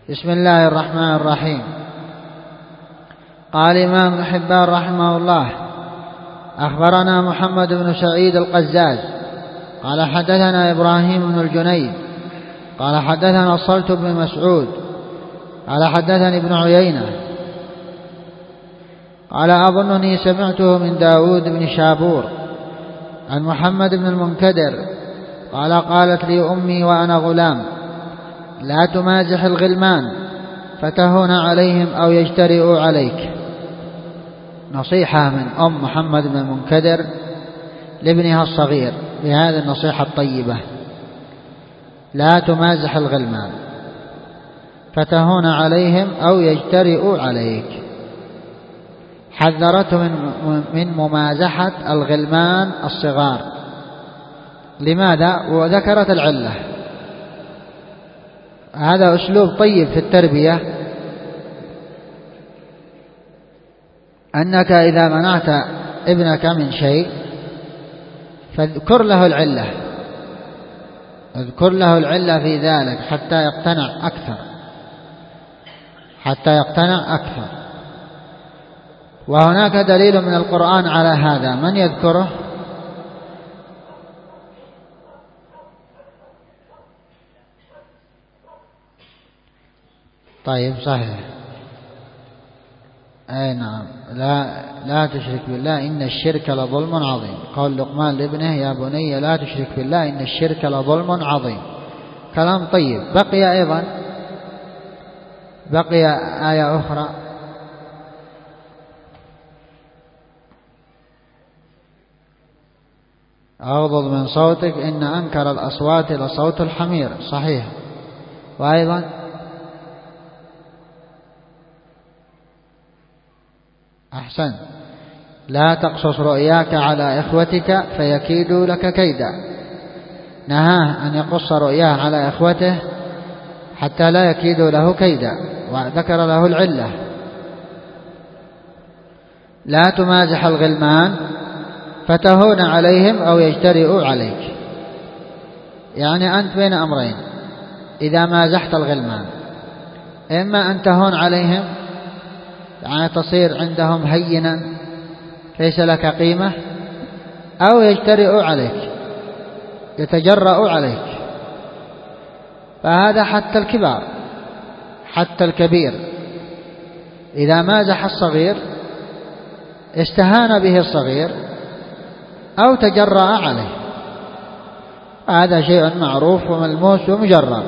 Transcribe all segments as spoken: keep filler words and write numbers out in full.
بسم الله الرحمن الرحيم. قال الإمام ابن حبان رحمه الله: أخبرنا محمد بن سعيد القزاز قال حدثنا إبراهيم بن الجنيد قال حدثنا الصلت بن مسعود قال حدثني ابن عيينة قال أظنني سمعته من داود بن شابور عن محمد بن المنكدر قال: قالت لي أمي وأنا غلام: لا تمازح الغلمان فتهون عليهم أو يجترئوا عليك. نصيحة من أم محمد بن المنكدر لابنها الصغير بهذه النصيحة الطيبة: لا تمازح الغلمان فتهون عليهم أو يجترئوا عليك. حذرته من من ممازحة الغلمان الصغار. لماذا؟ وذكرت العلة. هذا أسلوب طيب في التربية، أنك إذا منعت ابنك من شيء فاذكر له العلة، اذكر له العلة في ذلك حتى يقتنع أكثر حتى يقتنع أكثر. وهناك دليل من القرآن على هذا، من يذكره؟ طيب صحيح، أي نعم، لا لا تشرك بالله إن الشرك لظلم عظيم. قول لقمان لابنه: يا بني لا تشرك بالله إن الشرك لظلم عظيم. كلام طيب. بقي أيضا بقي آية أخرى: أغضض من صوتك إن أنكر الأصوات لصوت الحمير. صحيح. وأيضا أحسن: لا تقصص رؤياك على إخوتك فيكيدوا لك كيدا. نهاه أن يقص رؤياه على إخوته حتى لا يكيدوا له كيدا، وذكر له العلة. لا تمازح الغلمان فتهون عليهم أو يجترئوا عليك. يعني أنت بين أمرين إذا مازحت الغلمان: إما أن تهون عليهم، يعني تصير عندهم هينا ليس لك قيمة، أو يجترئوا عليك، يتجرأوا عليك. فهذا حتى الكبار، حتى الكبير إذا مازح الصغير استهان به الصغير أو تجرأ عليه. هذا شيء معروف وملموس ومجرب.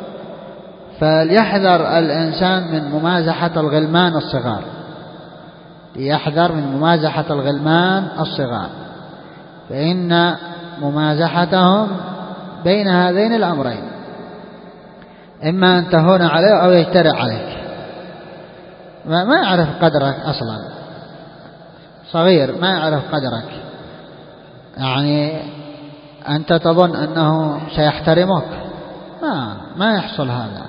فليحذر الإنسان من ممازحة الغلمان الصغار، ليحذر من ممازحة الغلمان الصغار، فإن ممازحتهم بين هذين الأمرين: إما أن تهون عليه أو يجترئ عليك. ما يعرف قدرك أصلا، صغير ما يعرف قدرك، يعني أنت تظن أنه سيحترمك، ما ما يحصل هذا.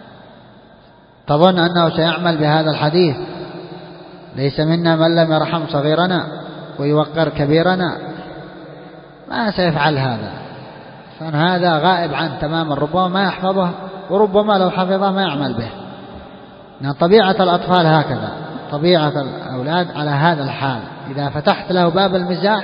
تظن أنه سيعمل بهذا الحديث: ليس منا من لم يرحم صغيرنا ويوقر كبيرنا. ما سيفعل هذا، فهذا غائب عنه تماما، ربما ما يحفظه، وربما لو حفظه ما يعمل به. يعني طبيعة الأطفال هكذا، طبيعة الأولاد على هذا الحال. إذا فتحت له باب المزاح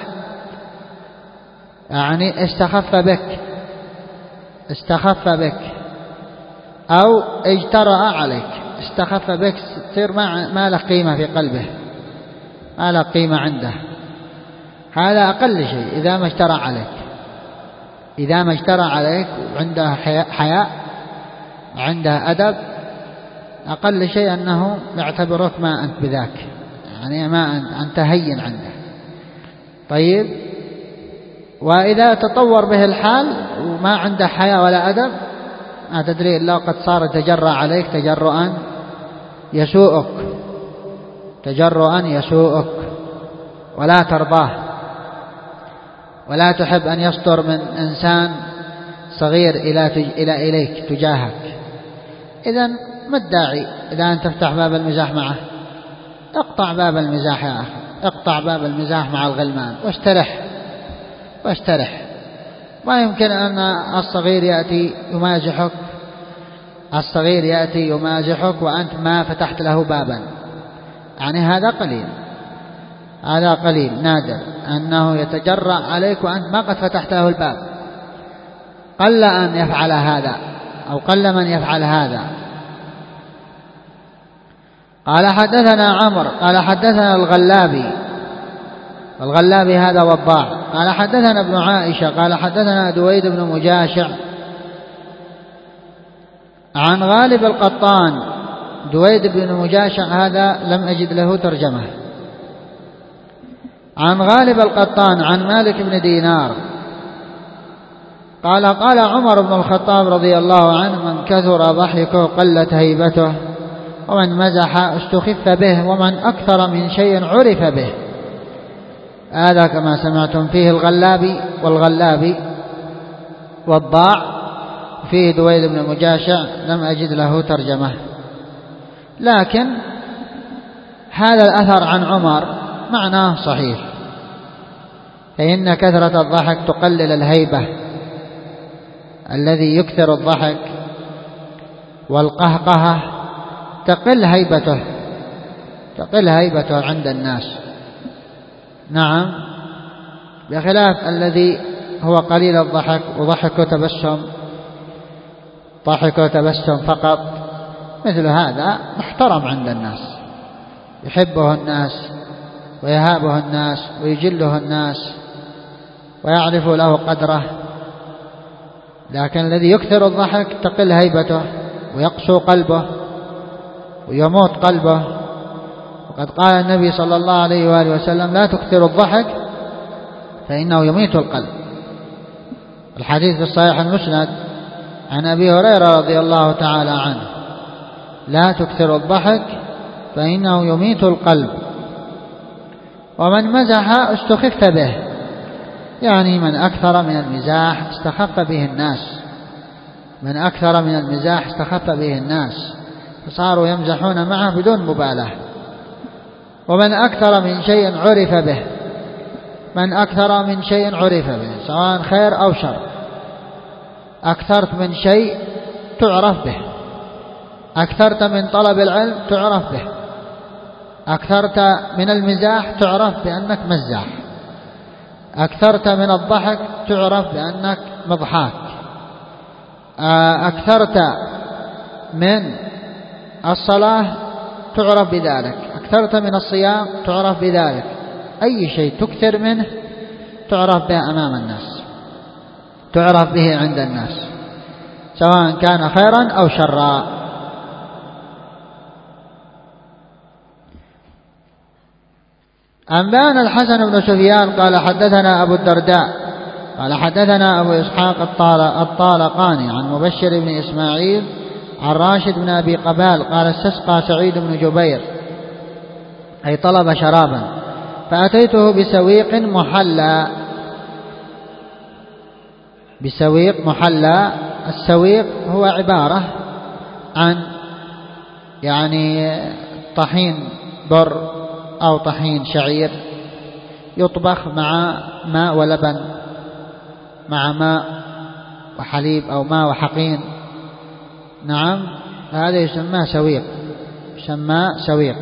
يعني استخف بك استخف بك أو اجترأ عليك. استخف بك تصير ما ما له قيمة في قلبه، ما له قيمة عنده. هذا أقل شيء إذا ما اجترأ عليك. إذا ما اجترأ عليك وعنده حياء وعنده أدب، أقل شيء أنه يعتبرك ما أنت بذاك، يعني ما أنت هين عنده. طيب، وإذا تطور به الحال وما عنده حياء ولا أدب، ما تدري إلا قد صار تجرأ عليك تجرؤا يسوءك تجرؤا يسوءك ولا ترضاه، ولا تحب أن يصدر من إنسان صغير إلى إلى إليك تجاهك. إذن ما الداعي إذا أن تفتح باب المزاح معه؟ اقطع باب المزاح يا أخي، اقطع باب المزاح مع الغلمان واسترح واسترح. ما يمكن أن الصغير يأتي يمازحك الصغير يأتي يمازحك وأنت ما فتحت له بابا، يعني هذا قليل، هذا قليل نادر أنه يتجرأ عليك وأنت ما قد فتحت له الباب. قل أن يفعل هذا أو قل من يفعل هذا. قال حدثنا عمرو قال حدثنا الغلابي، الغلابي هذا وضاع. قال حدثنا ابن عائشة قال حدثنا دويد بن مجاشع عن غالب القطان. دويد بن مجاشع هذا لم أجد له ترجمة. عن غالب القطان عن مالك بن دينار قال قال عمر بن الخطاب رضي الله عنه: من كثر ضحكه قلت هيبته، ومن مزح استخف به، ومن أكثر من شيء عرف به. هذا كما سمعتم فيه الغلابي، والغلابي والضاع، فيه دويد بن مجاشع لم أجد له ترجمة. لكن هذا الأثر عن عمر معناه صحيح، فإن كثرة الضحك تقلل الهيبة. الذي يكثر الضحك والقهقهة تقل هيبته، تقل هيبته عند الناس. نعم، بخلاف الذي هو قليل الضحك وضحك وتبسم، ضحك وتبسم فقط، مثل هذا محترم عند الناس، يحبه الناس ويهابه الناس ويجله الناس ويعرف له قدره. لكن الذي يكثر الضحك تقل هيبته ويقسو قلبه ويموت قلبه. وقد قال النبي صلى الله عليه وآله وسلم: لا تكثر الضحك فإنه يميت القلب. الحديث في الصحيح المسند عن أبي هريرة رضي الله تعالى عنه: لا تكثر الضحك فإنه يميت القلب، ومن مزح استخف به، يعني من أكثر من المزاح استخف به الناس، من أكثر من المزاح استخف به الناس، فصاروا يمزحون معه بدون مبالاة. ومن أكثر من شيء عرف به، من أكثر من شيء عرف به سواء خير أو شر. أكثرت من شيء تعرف به، أكثرت من طلب العلم تعرف به، أكثرت من المزاح تعرف بأنك مزاح، أكثرت من الضحك تعرف بأنك مضحاك، أكثرت من الصلاة تعرف بذلك، أكثرت من الصيام تعرف بذلك. أي شيء تكثر منه تعرف به أمام الناس، تعرف به عند الناس، سواء كان خيرا أو شرا. أنبأنا الحسن بن سفيان قال حدثنا أبو الدرداء قال حدثنا أبو إسحاق الطالقاني عن مبشر بن إسماعيل عن راشد بن أبي قبال قال: استسقى سعيد بن جبير، أي طلب شرابا، فأتيته بسويق محلى، بسويق محلى. السويق هو عبارة عن يعني طحين بر أو طحين شعير يطبخ مع ماء ولبن، مع ماء وحليب أو ماء وحقين. نعم، هذا يسمى سويق، يسمى سويق.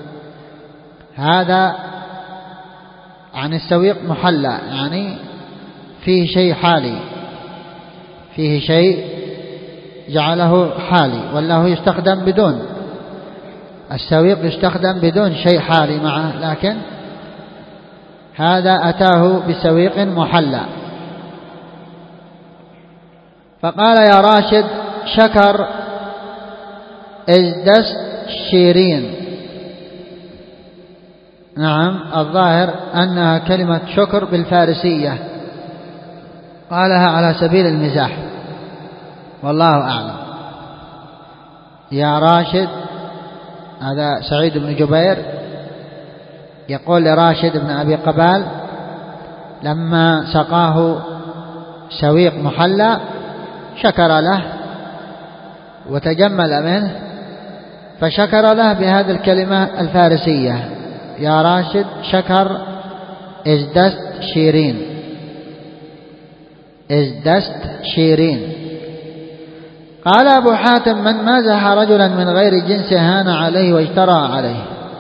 هذا عن السويق محلى، يعني فيه شيء حالي، فيه شيء جعله حالي، ولا هو يستخدم بدون. السويق يستخدم بدون شيء حالي معه، لكن هذا أتاه بسويق محلى. فقال: يا راشد، شكر ازدست شيرين. نعم، الظاهر أنها كلمة شكر بالفارسية، قالها على سبيل المزاح، والله أعلم. يا راشد، هذا سعيد بن جبير يقول لراشد بن أبي قبال لما سقاه سويق محلى، شكر له وتجمل منه، فشكر له بهذه الكلمة الفارسية: يا راشد، شكر ازدست شيرين، ازدست شيرين. قال أبو حاتم: من مازح رجلا من غير جنسه هان عليه واجترأ عليه.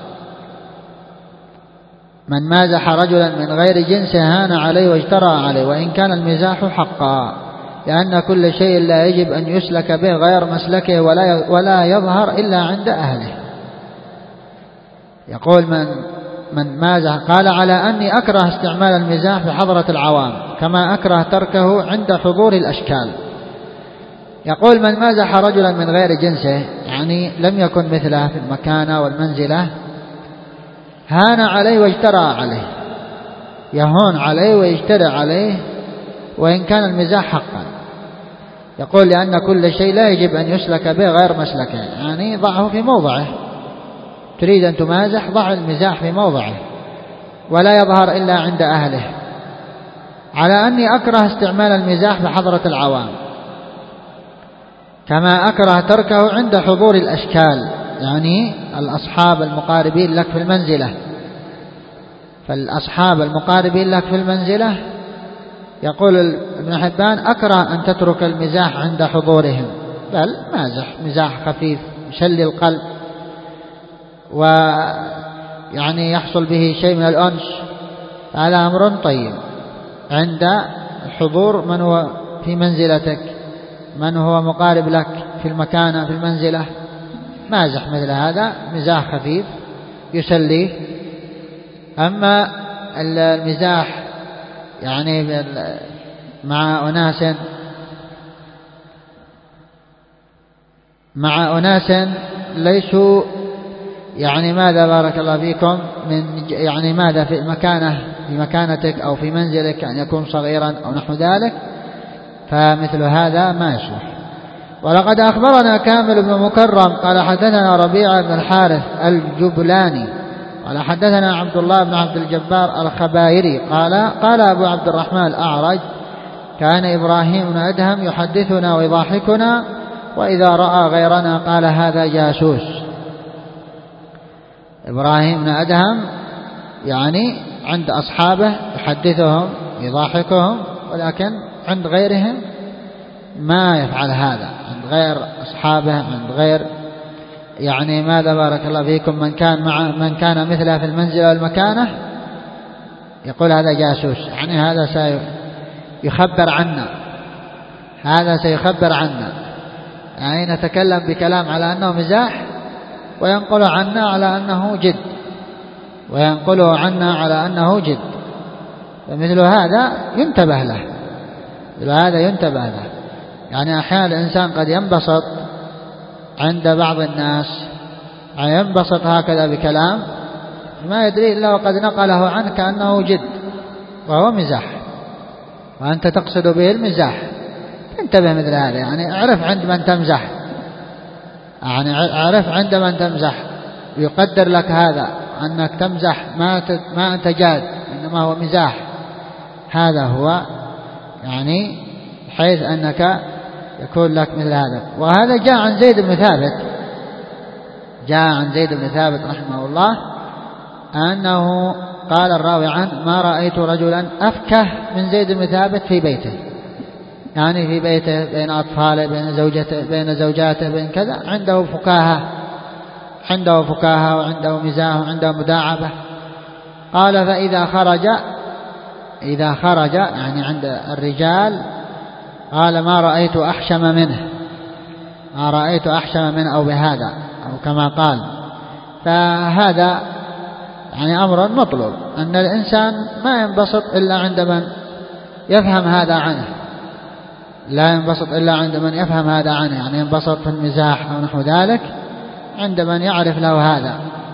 من مازح رجلا من غير جنسه هان عليه واجترأ عليه، وإن كان المزاح حقا، لأن كل شيء لا يجب أن يسلك به غير مسلكه ولا ولا يظهر إلا عند أهله. يقول: من من مازح، قال: على أني أكره استعمال المزاح في حضرة العوام، كما أكره تركه عند حضور الأشكال. يقول: من مازح رجلا من غير جنسه، يعني لم يكن مثله في المكانة والمنزلة، هان عليه واجترأ عليه، يهون عليه ويجترأ عليه، وإن كان المزاح حقا. يقول: لأن كل شيء لا يجب أن يسلك به غير مسلكه، يعني ضعه في موضعه. تريد أن تمازح، ضع المزاح في موضعه ولا يظهر إلا عند أهله. على أني أكره استعمال المزاح بحضرة العوام، كما أكره تركه عند حضور الأشكال، يعني الأصحاب المقاربين لك في المنزلة. فالأصحاب المقاربين لك في المنزلة، يقول ابن حبان: أكره أن تترك المزاح عند حضورهم، بل مازح مزاح خفيف يشلي القلب، ويعني يحصل به شيء من الأنس، على أمر طيب عند حضور من هو في منزلتك، من هو مقارب لك في المكانة في المنزلة. مازح مثل هذا مزاح خفيف يسليه. أما المزاح يعني مع أناس مع أناس ليسوا يعني ماذا بارك الله فيكم من يعني ماذا في مكانه في مكانتك أو في منزلك، أن يكون صغيرا أو نحو ذلك، فمثل هذا ما يصلح. ولقد أخبرنا كامل بن مكرم قال: حدثنا ربيعة بن الحارث الجبلاني قال: حدثنا عبد الله بن عبد الجبار الخبائري قال: قال أبو عبد الرحمن الأعرج: كان إبراهيم بن أدهم يحدثنا ويضاحكنا، وإذا رأى غيرنا قال: هذا جاسوس. إبراهيم بن أدهم يعني عند أصحابه يحدثهم يضاحكهم، ولكن عند غيرهم ما يفعل هذا، عند غير أصحابه، عند غير يعني ماذا بارك الله فيكم من كان مع من كان مثله في المنزل والمكانة، يقول: هذا جاسوس، يعني هذا سيخبر عنا، هذا سيخبر عنا، يعني نتكلم بكلام على أنه مزاح وينقل عنا على أنه جد، وينقله عنا على أنه جد. فمثل هذا ينتبه له، مثل هذا ينتبه له. يعني أحيانا الإنسان قد ينبسط عند بعض الناس، يعني ينبسط هكذا بكلام ما يدري إلا وقد نقله عنه كأنه جد وهو مزاح، وأنت تقصد به المزاح. انتبه مثل هذا، يعني اعرف عند من تمزح، يعني اعرف عند من تمزح، يقدر لك هذا أنك تمزح، ما ما أنت جاد، إنما هو مزاح. هذا هو يعني حيث أنك يكون لك مثل هذا. وهذا جاء عن زيد بن ثابت، جاء عن زيد بن ثابت رحمه الله أنه قال الراوي عنه: ما رأيت رجلا أفكه من زيد بن ثابت في بيته، يعني في بيته بين أطفاله، بين زوجته، بين زوجاته، بين كذا، عنده فكاهة، عنده فكاهة وعنده مزاح وعنده مداعبة. قال: فإذا خرج إذا خرج يعني عند الرجال، قال: ما رأيت أحشم منه، ما رأيت أحشم منه، أو بهذا، أو كما قال. فهذا يعني أمر مطلوب، أن الإنسان ما ينبسط إلا عند من يفهم هذا عنه، لا ينبسط إلا عند من يفهم هذا عنه، يعني ينبسط في المزاح أو نحو ذلك عند من يعرف له هذا،